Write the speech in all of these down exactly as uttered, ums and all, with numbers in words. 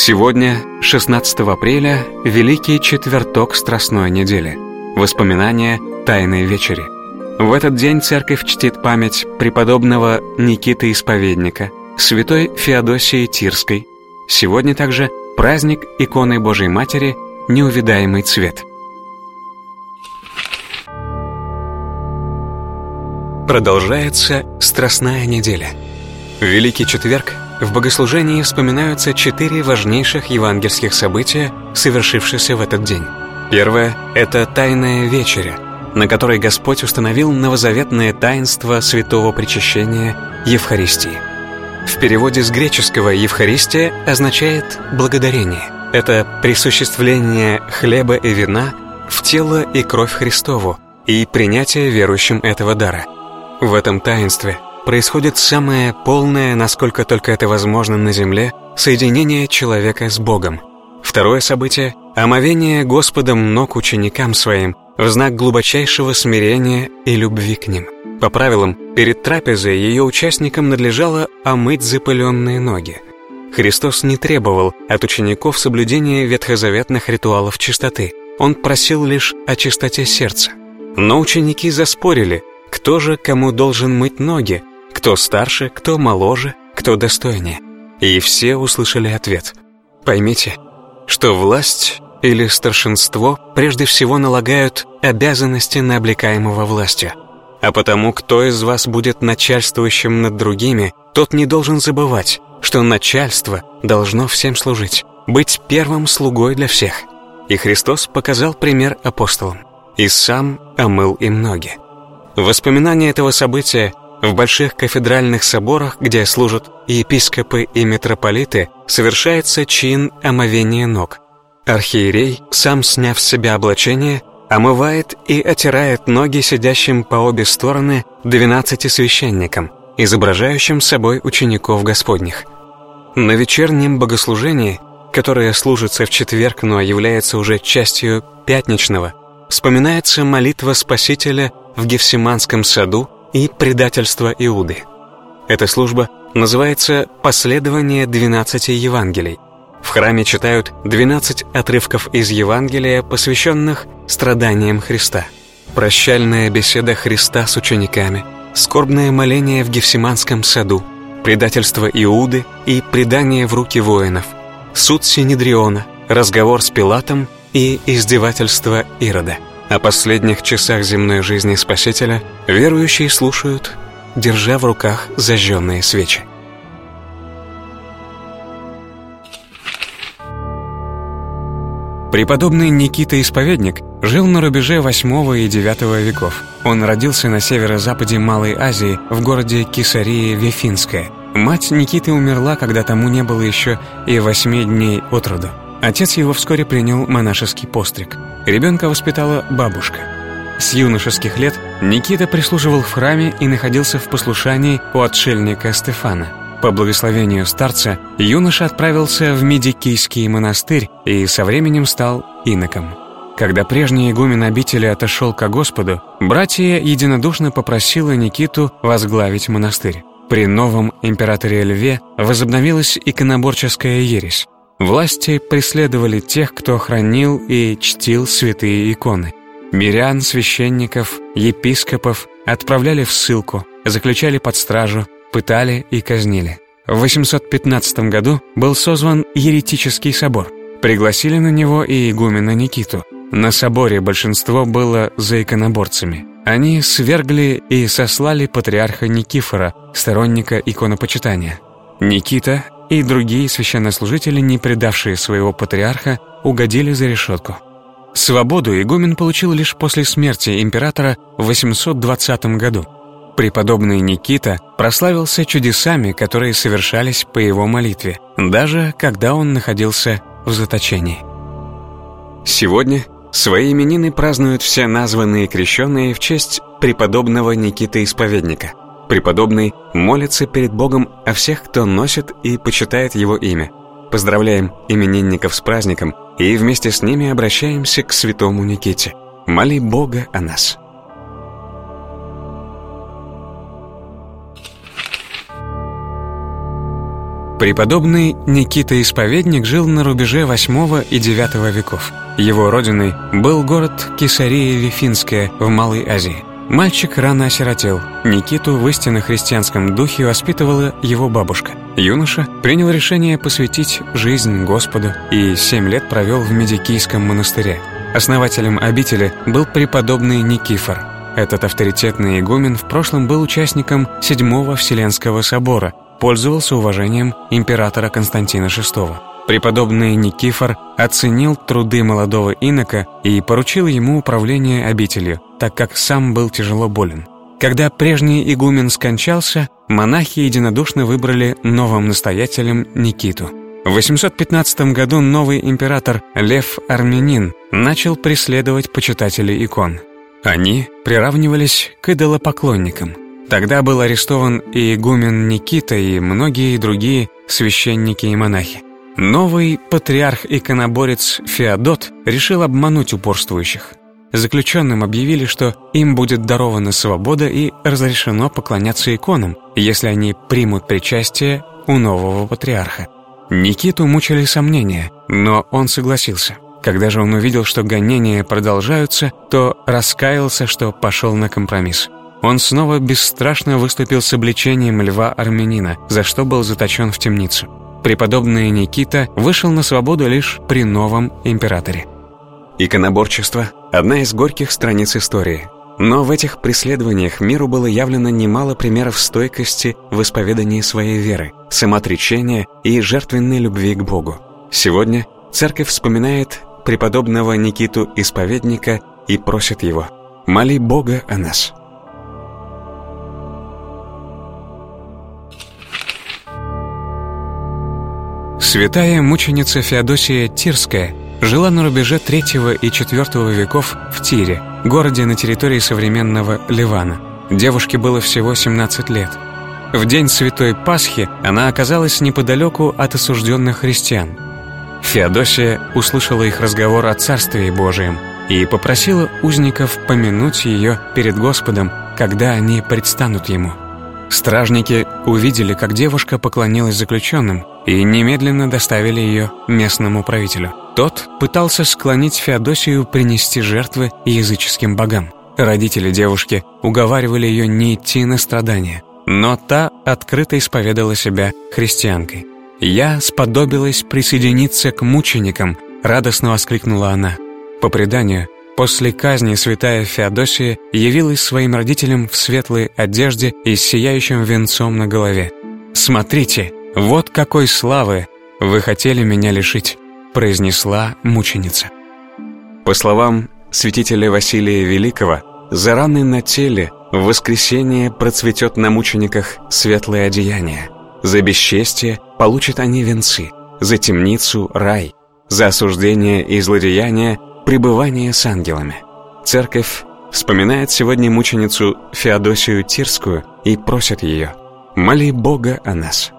Сегодня, шестнадцатого апреля, Великий четверток Страстной недели. Воспоминания Тайной вечери. В этот день церковь чтит память преподобного Никиты Исповедника, святой Феодосии Тирской. Сегодня также праздник иконы Божией Матери «Неувидаемый цвет». Продолжается Страстная неделя. В Великий четверг в богослужении вспоминаются четыре важнейших евангельских события, совершившиеся в этот день. Первое – это Тайная вечеря, на которой Господь установил новозаветное таинство святого причащения Евхаристии. В переводе с греческого «Евхаристия» означает «благодарение». Это присуществление хлеба и вина в тело и кровь Христову и принятие верующим этого дара. В этом таинстве происходит самое полное, насколько только это возможно на земле, соединение человека с Богом. Второе событие – омовение Господом ног ученикам своим в знак глубочайшего смирения и любви к ним. По правилам, перед трапезой ее участникам надлежало омыть запыленные ноги. Христос не требовал от учеников соблюдения ветхозаветных ритуалов чистоты. Он просил лишь о чистоте сердца. Но ученики заспорили, кто же кому должен мыть ноги, кто старше, кто моложе, кто достойнее. И все услышали ответ. Поймите, что власть или старшинство прежде всего налагают обязанности на облекаемого властью. А потому, кто из вас будет начальствующим над другими, тот не должен забывать, что начальство должно всем служить, быть первым слугой для всех. И Христос показал пример апостолам, и сам омыл им ноги. Воспоминания этого события в больших кафедральных соборах, где служат и епископы, и митрополиты, совершается чин омовения ног. Архиерей, сам сняв с себя облачение, омывает и отирает ноги сидящим по обе стороны двенадцати священникам, изображающим собой учеников Господних. На вечернем богослужении, которое служится в четверг, но является уже частью пятничного, вспоминается молитва Спасителя в Гефсиманском саду и предательство Иуды. Эта служба называется «Последование двенадцати Евангелий». В храме читают двенадцать отрывков из Евангелия, посвященных страданиям Христа. Прощальная беседа Христа с учениками, скорбное моление в Гефсиманском саду, предательство Иуды и предание в руки воинов, суд Синедриона, разговор с Пилатом и издевательство Ирода. О последних часах земной жизни Спасителя верующие слушают, держа в руках зажженные свечи. Преподобный Никита Исповедник жил на рубеже восьмого и девятого веков. Он родился на северо-западе Малой Азии, в городе Кесария Вифинская. Мать Никиты умерла, когда тому не было еще и восьми дней от роду. Отец его вскоре принял монашеский постриг. Ребенка воспитала бабушка. С юношеских лет Никита прислуживал в храме и находился в послушании у отшельника Стефана. По благословению старца юноша отправился в Медикийский монастырь и со временем стал иноком. Когда прежний игумен обители отошел ко Господу, братья единодушно попросили Никиту возглавить монастырь. При новом императоре Льве возобновилась иконоборческая ересь. Власти преследовали тех, кто хранил и чтил святые иконы. Мирян, священников, епископов отправляли в ссылку, заключали под стражу, пытали и казнили. В восемьсот пятнадцатом году был созван еретический собор. Пригласили на него и игумена Никиту. На соборе большинство было за иконоборцами. Они свергли и сослали патриарха Никифора, сторонника иконопочитания. Никита и другие священнослужители, не предавшие своего патриарха, угодили за решетку. Свободу игумен получил лишь после смерти императора в восемьсот двадцатом году. Преподобный Никита прославился чудесами, которые совершались по его молитве, даже когда он находился в заточении. Сегодня свои именины празднуют все названные крещенные в честь преподобного Никиты Исповедника. Преподобный молится перед Богом о всех, кто носит и почитает его имя. Поздравляем именинников с праздником и вместе с ними обращаемся к святому Никите. Моли Бога о нас. Преподобный Никита Исповедник жил на рубеже восьмого и девятого веков. Его родиной был город Кесария Вифинская в Малой Азии. Мальчик рано осиротел. Никиту в истинно христианском духе воспитывала его бабушка. Юноша принял решение посвятить жизнь Господу и семь лет провел в Медикийском монастыре. Основателем обители был преподобный Никифор. Этот авторитетный игумен в прошлом был участником Седьмого Вселенского собора, пользовался уважением императора Константина шестого. Преподобный Никифор оценил труды молодого инока и поручил ему управление обителью, так как сам был тяжело болен. Когда прежний игумен скончался, монахи единодушно выбрали новым настоятелем Никиту. В восемьсот пятнадцатом году новый император Лев Армянин начал преследовать почитателей икон. Они приравнивались к идолопоклонникам. Тогда был арестован и игумен Никита, и многие другие священники и монахи. Новый патриарх-иконоборец Феодот решил обмануть упорствующих. Заключенным объявили, что им будет дарована свобода и разрешено поклоняться иконам, если они примут причастие у нового патриарха. Никиту мучили сомнения, но он согласился. Когда же он увидел, что гонения продолжаются, то раскаялся, что пошел на компромисс. Он снова бесстрашно выступил с обличением Льва Армянина, за что был заточен в темницу. Преподобный Никита вышел на свободу лишь при новом императоре. Иконоборчество – одна из горьких страниц истории. Но в этих преследованиях миру было явлено немало примеров стойкости в исповедании своей веры, самоотречения и жертвенной любви к Богу. Сегодня церковь вспоминает преподобного Никиту Исповедника и просит его: «Моли Бога о нас». Святая мученица Феодосия Тирская жила на рубеже третьего и четвёртого веков в Тире, городе на территории современного Ливана. Девушке было всего семнадцать лет. В день Святой Пасхи она оказалась неподалеку от осужденных христиан. Феодосия услышала их разговор о Царстве Божием и попросила узников помянуть ее перед Господом, когда они предстанут ему. Стражники увидели, как девушка поклонилась заключенным, и немедленно доставили ее местному правителю. Тот пытался склонить Феодосию принести жертвы языческим богам. Родители девушки уговаривали ее не идти на страдания, но та открыто исповедала себя христианкой. «Я сподобилась присоединиться к мученикам», — радостно воскликнула она. По преданию, после казни святая Феодосия явилась своим родителям в светлой одежде и с сияющим венцом на голове. «Смотрите, вот какой славы вы хотели меня лишить», — произнесла мученица. По словам святителя Василия Великого, за раны на теле в воскресенье процветет на мучениках светлое одеяние. За бесчестие получат они венцы, за темницу — рай, за осуждение и злодеяние — пребывание с ангелами. Церковь вспоминает сегодня мученицу Феодосию Тирскую и просит ее: «Моли Бога о нас».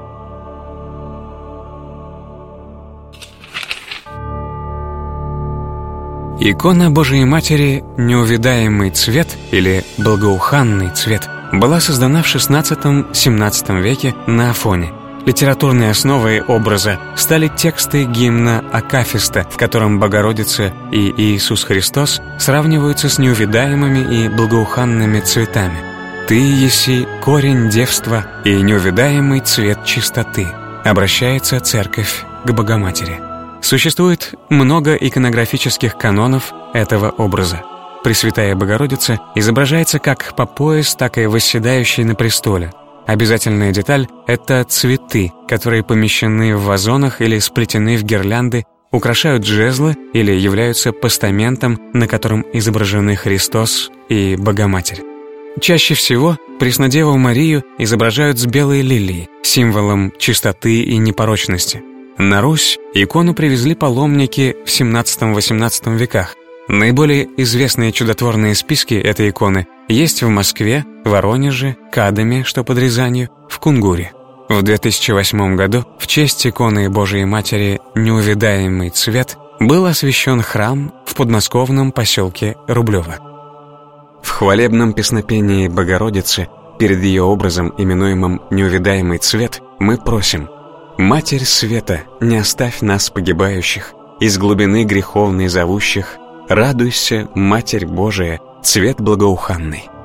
Икона Божией Матери «Неувидаемый цвет» или «Благоуханный цвет» была создана в шестнадцатом-семнадцатом веке на Афоне. Литературной основой образа стали тексты гимна Акафиста, в котором Богородица и Иисус Христос сравниваются с неувидаемыми и благоуханными цветами. «Ты еси корень девства и неувидаемый цвет чистоты», обращается Церковь к Богоматери. Существует много иконографических канонов этого образа. Пресвятая Богородица изображается как по пояс, так и восседающей на престоле. Обязательная деталь — это цветы, которые помещены в вазонах или сплетены в гирлянды, украшают жезлы или являются постаментом, на котором изображены Христос и Богоматерь. Чаще всего Преснодеву Марию изображают с белой лилией, символом чистоты и непорочности. На Русь икону привезли паломники в семнадцатом-восемнадцатом веках. Наиболее известные чудотворные списки этой иконы есть в Москве, Воронеже, Кадаме, что под Рязанью, в Кунгуре. В две тысячи восьмом году в честь иконы Божией Матери «Неувидаемый цвет» был освящен храм в подмосковном поселке Рублево. В хвалебном песнопении Богородицы перед ее образом, именуемым «Неувидаемый цвет», мы просим: Матерь света, не оставь нас погибающих, из глубины греховной зовущих, радуйся, Матерь Божия, цвет благоуханный.